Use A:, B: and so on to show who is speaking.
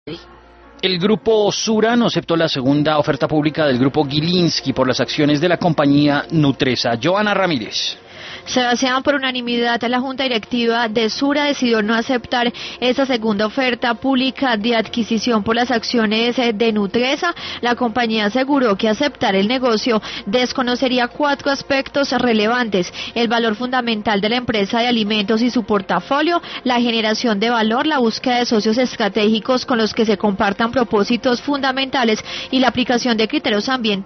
A: El grupo Sura no aceptó la segunda oferta pública del grupo Gilinski por las acciones de la compañía Nutresa. Joana Ramírez.
B: Sebastián, por unanimidad, la Junta Directiva de Sura decidió no aceptar esa segunda oferta pública de adquisición por las acciones de Nutresa. La compañía aseguró que aceptar el negocio desconocería 4 aspectos relevantes: el valor fundamental de la empresa de alimentos y su portafolio, la generación de valor, la búsqueda de socios estratégicos con los que se compartan propósitos fundamentales y la aplicación de criterios ambientales